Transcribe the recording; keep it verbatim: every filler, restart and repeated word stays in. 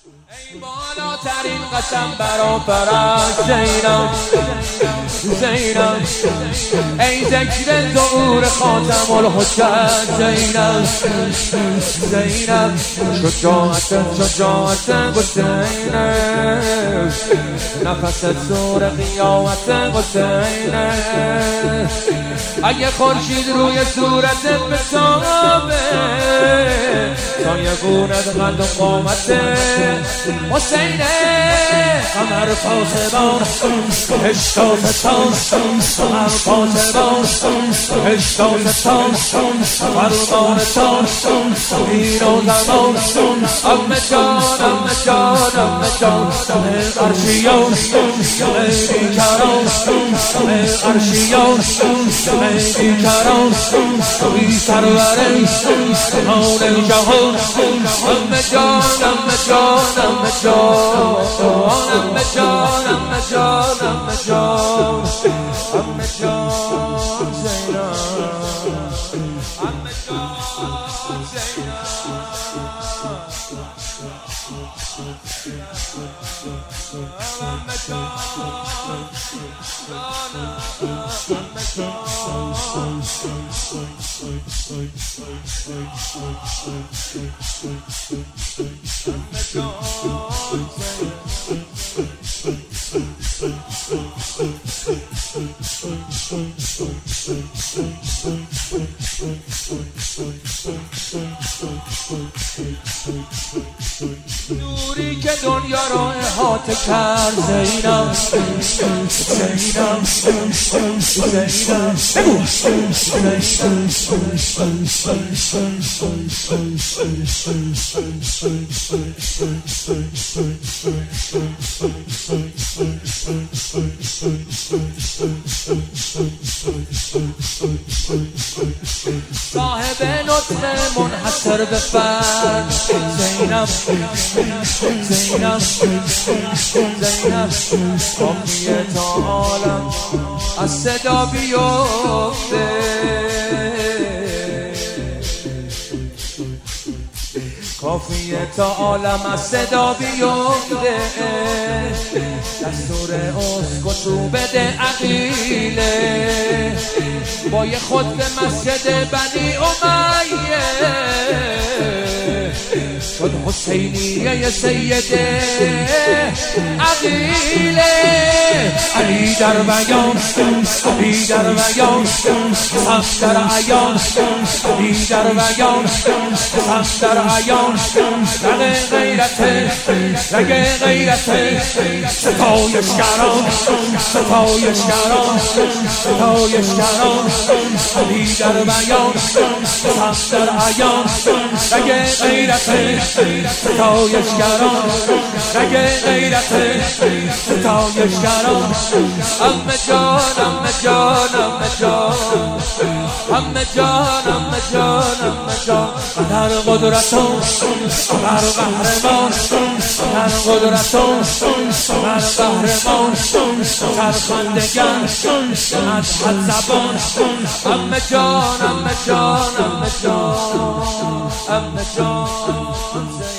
ای بالاترین قسم برا فرج زینب زینب، ای ذکر ظهور خاتم الحجت زینب زینب، شجاعت شجاعت حسین، نفس زور قیامت حسین، اگه خورشید روی صورت بتابه سایه گونت قد و قامت حسین، قمر پاسبان هشتاستان، قمر پاسبان هشتاستان، فرمانتان این و زمان، امه جان امه جان امه جان، عرشیان بیکران عرشیان بیکران، توی سرور جهان جهان، امه جان امه جان امه جان امه جان امه جان امه جان امه جان زینب امه جان نوری که دنیا را احاطه کرد زینب زینب زینب، بگو صاحب نطق منحصر به فرد زینب زینب زینب، کافیه تا عالم از صدا بیفته، کافیه تا عالم از صدا بیفته، دستور اسکتو بده عقیله، با یه خود به مسجد بنی امیه شد حسینیه سیده عقیله، علی در بیان علی در بیان حق در عیان، علی در بیان حق در عیان، رگ غیرت رگ غیرت، ستایشگران ستایشگران ستایشگران، علی در بیان حق در عیان، رگ غیرت ستایشگران، رگ غیرت ستایشگران، امه جان امه جان امه جان امه جان امه جان امه جان، قدر قدرتون قدر قهرمان، قدر قدرتون قدر قهرمان، سرخندگان از حد زبان، امه جان امه جان امه جان امه جان